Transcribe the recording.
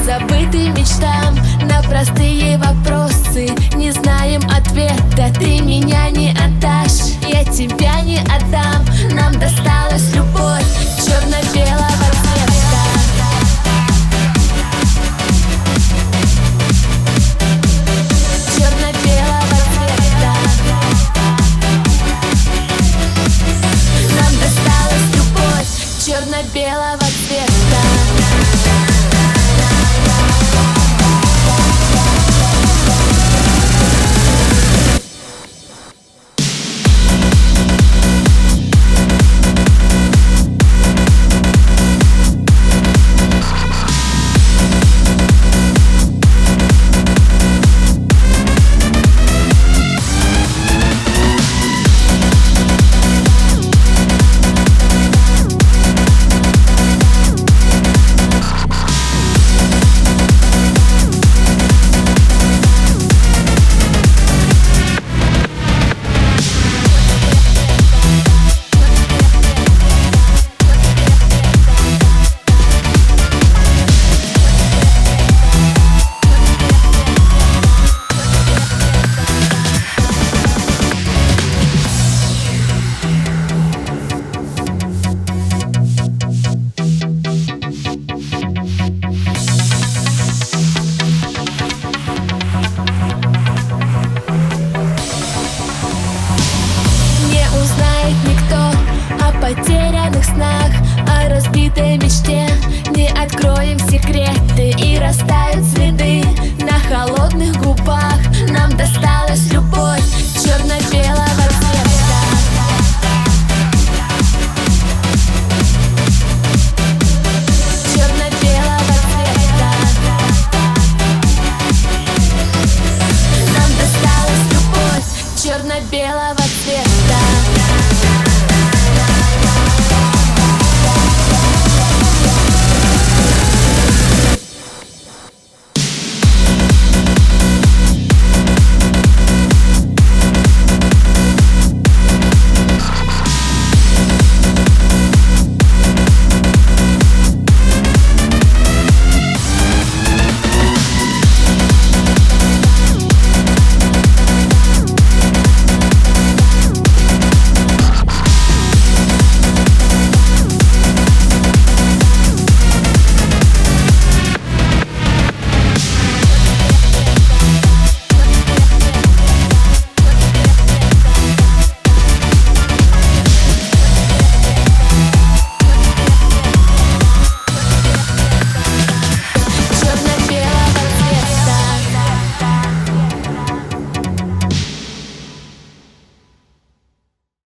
забытым мечтам. На простые вопросы не знаем ответа. Ты меня не отдашь, я тебя не отдам. Нам досталась любовь черно-белого цвета. Черно-белого цвета. Нам досталась любовь черно-белого цвета. Потерянных снах, о разбитой мечте. Не откроем секреты и растают